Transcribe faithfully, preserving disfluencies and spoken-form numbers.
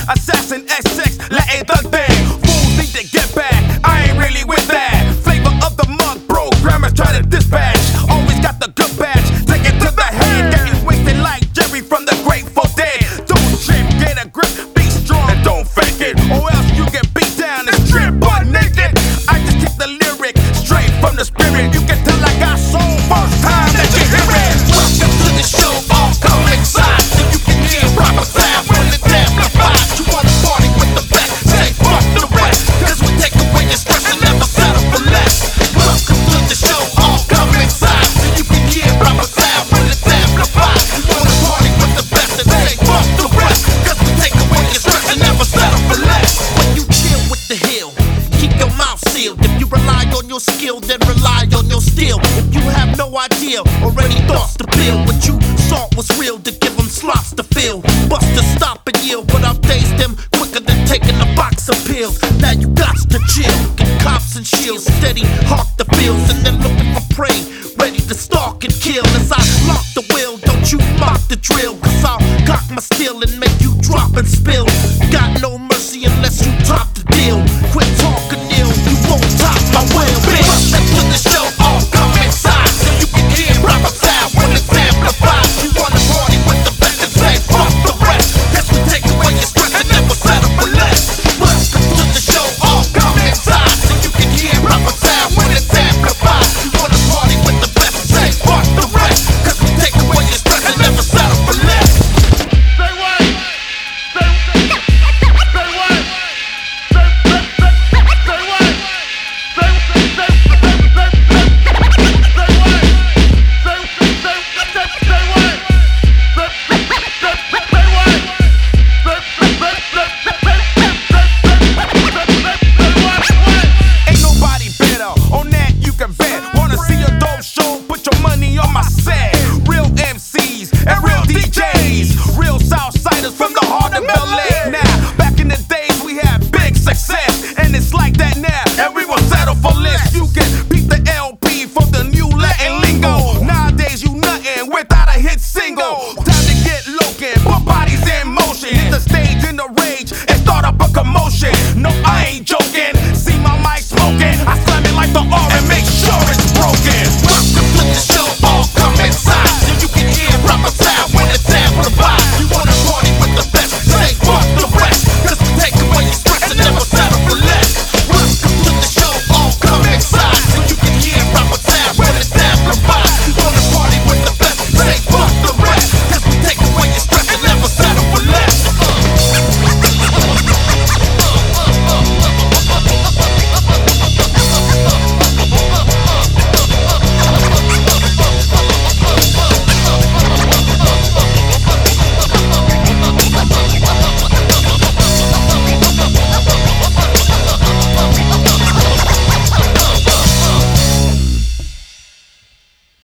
Assassin S X, Latin thug thing. Fools need to get back, I ain't really with that. Flavor of the month, bro, grammars try to dispatch. Always got the good batch, take it to the head. Getting wasted like Jerry from the Grateful Dead. Don't trip, get a grip, be strong and don't fake it, or else you get beat down and strip butt naked. I just kick the lyric straight from the spirit. You can tell I got soul first time that you hear it. Welcome to the show, all come inside, so you can hear proper sound when it's amplified. You wanna party with the best, say fuck the rest, cause we take away your stress and never settle for less. Welcome to the show, all come inside, so you can hear proper sound when it's amplified. You wanna party with the best and say fuck the rest, cause we take away your stress and never settle for less. When you chill with the hill, keep your mouth sealed. If you rely on your skill, then rely on your steel. If you have no idea or any thoughts to build, what you saw was real to give them slots to fill. Busters stop and yield, but I've dazed them quicker than taking a box of pills. Now you got to chill, get cops and shields, steady hawk the fields, and then looking for prey, ready to stalk and kill. As I lock the wheel, don't you mock the drill, cause I'll cock my steel and make you drop and spill. Got no mercy unless you top the deal. Quit talking ill, you won't top my will, bitch. Welcome to the show, all come inside, so you can hear proper sound when it's amplified. You wanna party with the best and say fuck the rest, cause we take away your stress and never settle for less. Welcome to the show, all come inside, so you can hear proper sound when it's amplified. You wanna party with the best and say fuck the rest, cause we take away your stress and never settle for less. Say what? Say, say, say what? Say, say, say, say what? Say, say, say, say, say, say, say what? Say, say, say, say, say, say what? Say, say, say, say what? Ain't nobody better, on that you can bet. Wanna see a dope show, put your money on my set. Real M Cs and real D Js, real Southsiders from the heart of L A. Now, back in the days we had big success, and it's like that now, everyone settle for less. You can beat the L P for the new Latin lingo. Nowadays you nothing without a hit single. Time to get locan, put bodies in motion, hit the stage in the rage and start up a commotion. No, I ain't joking, see my mic smoking.